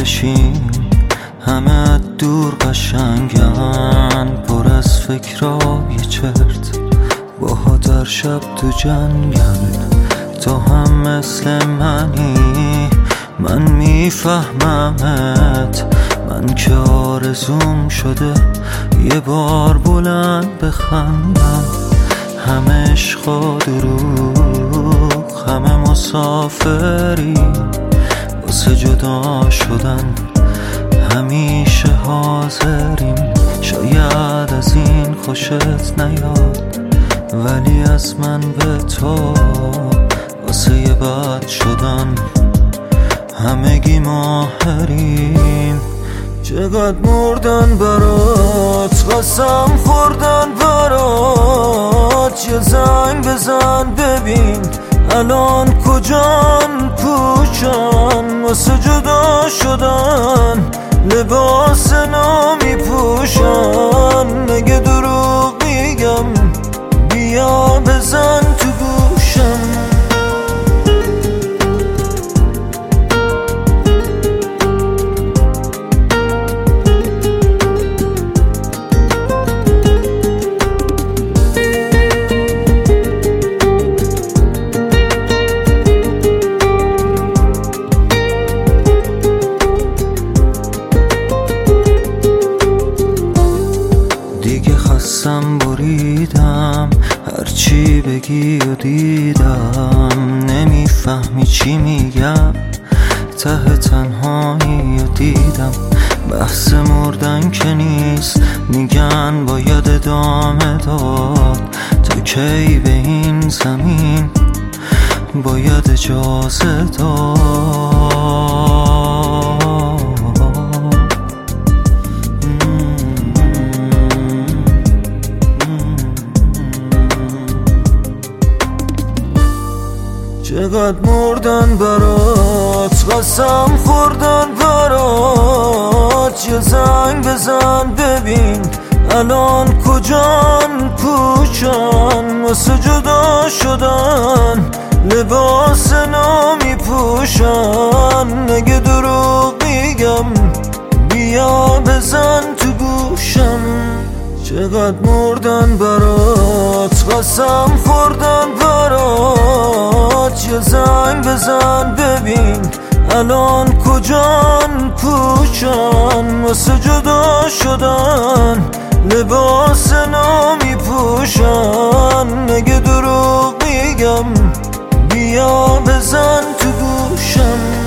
بشین، همه دور قشنگن، پر از فکرای چرت، باها در شب تو جنگن. تو هم مثل منی، من میفهممت، من که آرزوم شده یه بار بلند بخندم. همه عشق و دروغ، همه مسافری واسه جدا شدن، همیشه حاضریم. شاید از این خوشت نیاد، ولی از من به تو واسه یه بد شدن همگی ماهریم. چقدر مردن برات، قسم خوردن برات، یه زنگ بزن ببین الان کجان، پوچان واسه جدا شدن، لباس نو میپوشن. نگه دروغ میگم، بیا بزن تو گوشم. دیگه خستم بریدم، هرچی بگی و دیدم، نمیفهمی چی میگم، ته تنهایی و دیدم. بحث مردن که نیست، میگن باید ادامه داد، تا کی به این زمین باید اجازه داد. چقدر مردن برات، قسم خوردن برات، یه زنگ بزن ببین الان کجان، پوچان واسه جدا شدن، لباس نو میپوشن. نگه دروغ میگم، بیا بزن تو گوشم. چقدر مردن برات، قسم خوردن برات، یه زنگ بزن ببین الان کجان، پوچان واسه جدا شدن، لباس نو میپوشن. نگه دروغ میگم، بیا بزن تو گوشم.